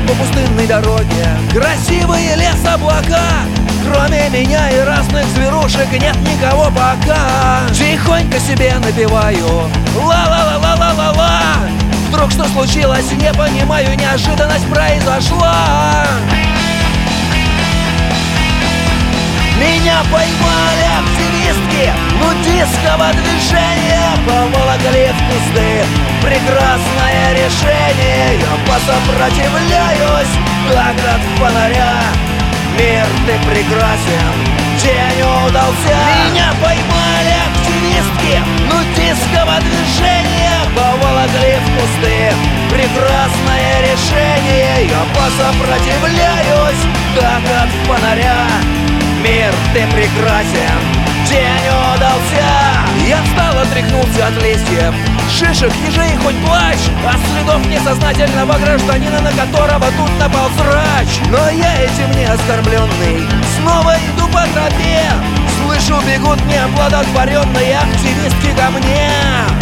по пустынной дороге. Красивые лес, облака. Кроме меня и разных зверушек нет никого пока. Тихонько себе напеваю ла-ла-ла-ла-ла-ла-ла. Вдруг что случилось, не понимаю, неожиданность произошла. Меня поймали активистки нудистского движения, поволокли в кусты. Прекрасное решение, я посопротивляюсь, как от фонаря. Мир, ты прекрасен, день удался. Меня поймали активистки нудистского движения, поволокли в кусты. Прекрасное решение, я посопротивляюсь, как от фонаря. Мир, ты прекрасен, день удался. Я встал, отряхнулся от листьев, шишек, ежей, хоть плачь, а следов несознательного гражданина, на которого тут напал срач. Но я этим не оскорбленный снова иду по тропе. Слышу, бегут неоплодотворенные активистки ко мне.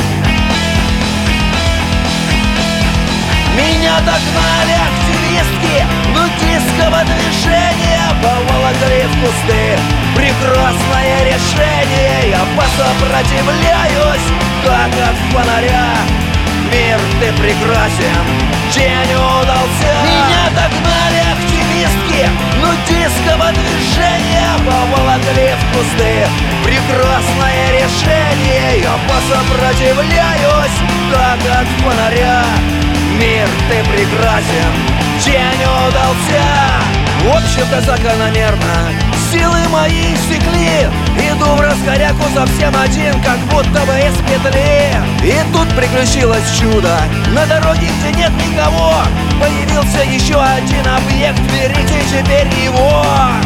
Меня догнали активистки нудистского движения, поволокли в кусты. Прекрасное решение, я посопротивляюсь, как от фонаря. Мир, ты прекрасен, день удался. Меня догнали активистки нудистского движения, поволокли в кусты. Прекрасное решение, я посопротивляюсь, как от фонаря. Мир, ты прекрасен, день удался. В общем-то закономерно силы мои иссякли. Иду в раскоряку совсем один, как будто бы из петли. И тут приключилось чудо. На дороге, где нет никого, появился еще один объект. Берите теперь его.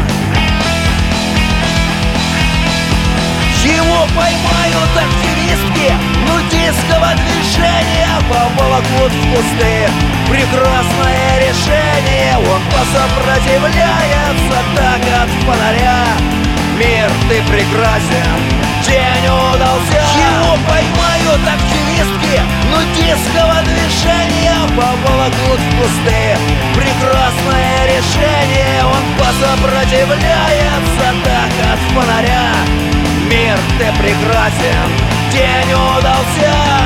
Его поймают активистки нудистского движения, поволокут в кусты. Прекрасное решение, он посопротивляется, так от фонаря. Мир, ты прекрасен, день удался. Его поймают активистки нудистского движения, поволокут в кусты. Прекрасное решение, он посопротивляется, так от фонаря. Мир, ты прекрасен, день удался.